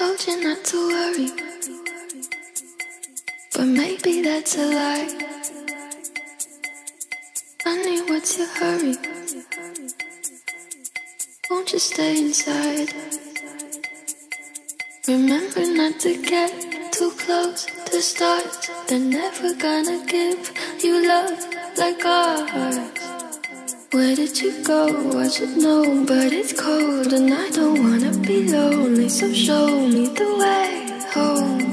Told you not to worry, but maybe that's a lie. Honey, what's your hurry? Won't you stay inside? Remember not to get too close to stars. They're never gonna give you love like ours. Where did you go? I should know, but it's cold and I don't wanna be lonely. So show me the way home.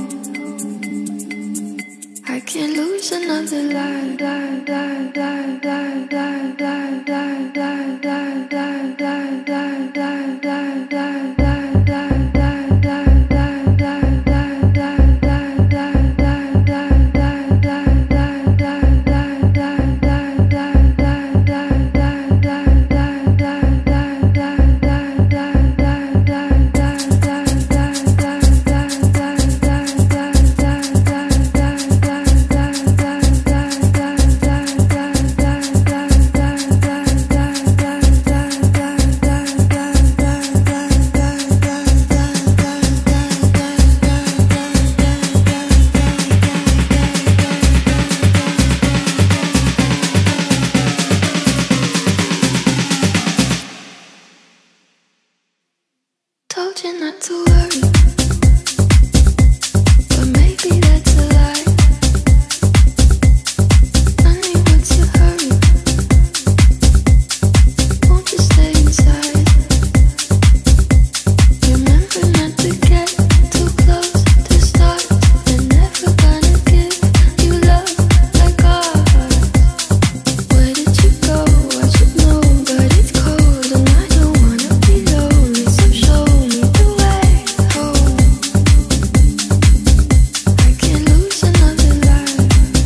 I can't lose another lie, lie, lie, lie, lie, lie, lie, lie, lie, lie, lie, lie, lie, lie, lie, lie, lie. Told you not to worry, but maybe that's a lie. Honey, what's your hurry? Won't you stay inside? Remember not to get too close to start. They're never gonna give you love like ours. Where did you go? I should know, but it's cold and I don't wanna be lonely. So show me the way home. I can't lose another life.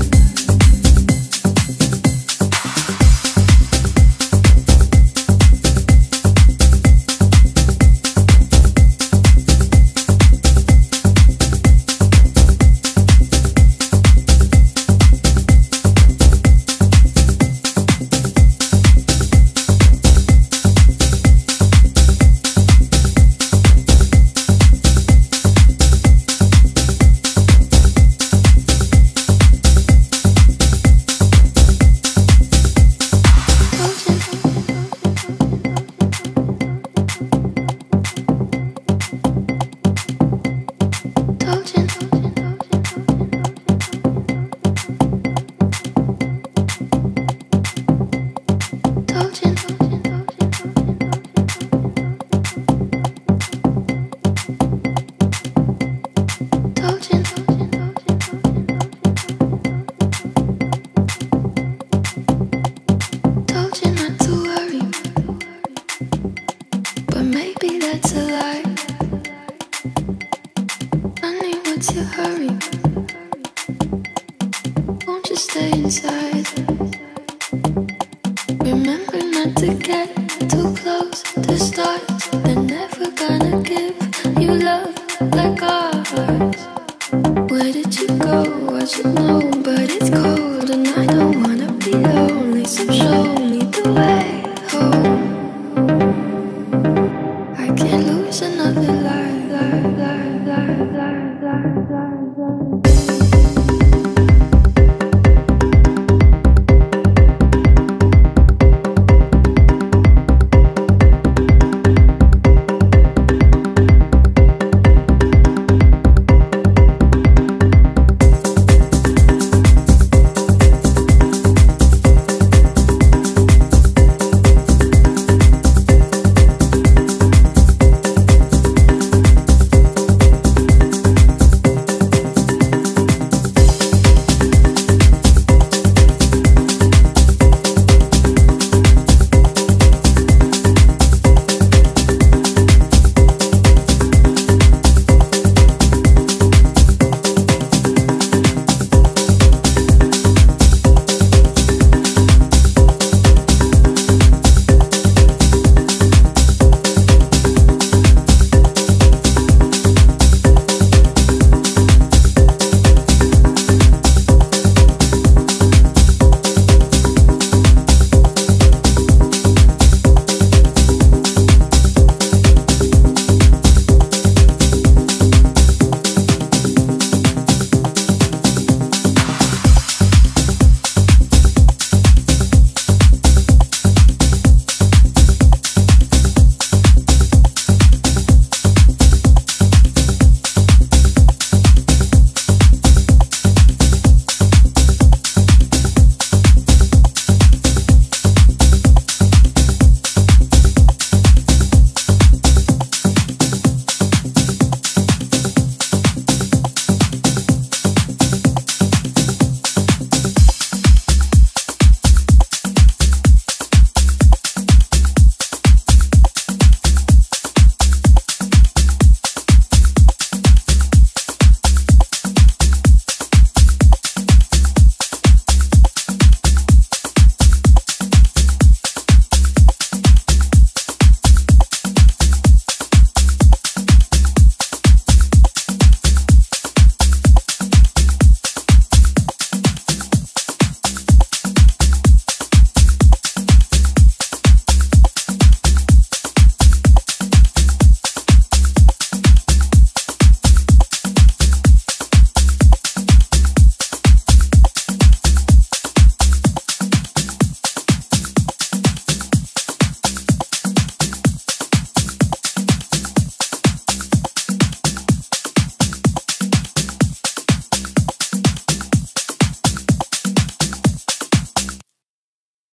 Told you. Told you. Told you. Told you not to worry, but maybe that's a lie. Honey, what's your hurry? Won't you stay inside? Remember not to get too close to start. They're never gonna give you love like ours. Where did you go? I should know, but it's cold and I don't wanna be lonely. So show me the way home. I can't lose another lie, lie, lie, lie, lie, lie, lie.